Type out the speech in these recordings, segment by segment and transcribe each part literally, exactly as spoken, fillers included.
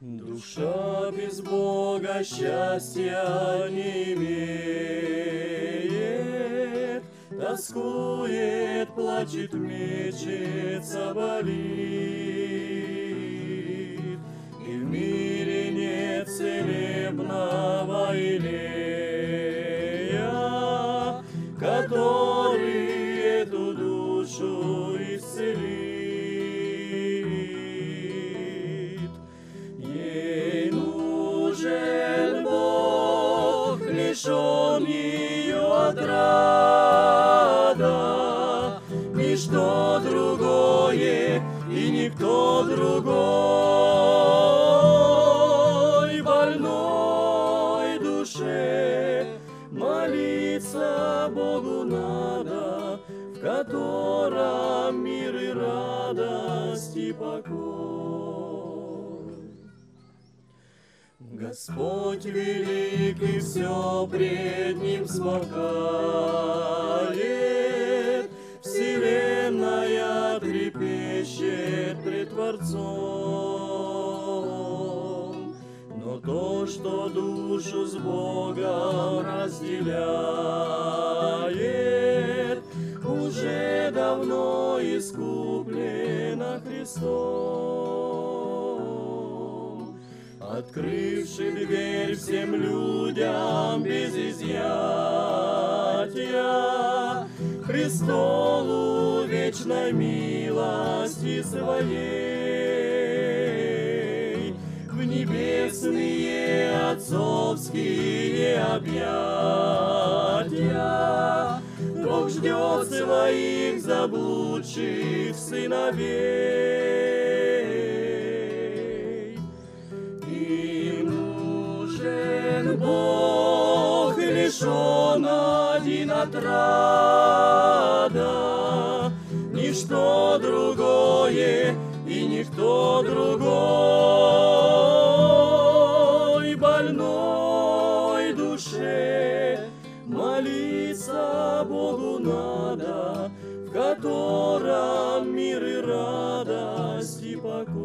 Душа без Бога счастья не имеет, тоскует, плачет, мечется, болит. И в мире нет целебного елея, который эту душу исцелит. Ей нужен Бог, лишен ее отрада, ничто другое и никто другой. Больной душе молиться Богу надо, в котором мир и радость и покой. Господь велик, и все пред Ним смолкает, вселенная трепещет пред Творцом. Но то, что душу с Богом разделяет, уже давно искуплено Христом, открывший дверь всем людям без изъятия, престолу вечной милости своей, в небесные отцовские объятия Бог ждет своих заблудших сыновей. Им нужен Бог, лишен один отрада, ничто другое и никто другой. Больной душе молиться Богу надо, в котором мир и радость и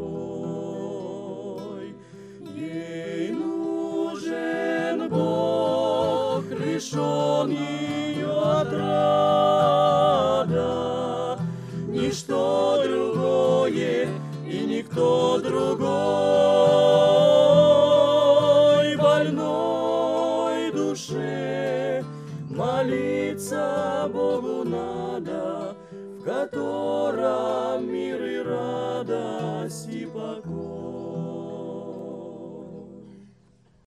покой. Ей нужен Бог, лишен ее отрада, ничто другое и никто другой. Больной душе молиться Богу надо, в котором мир и радость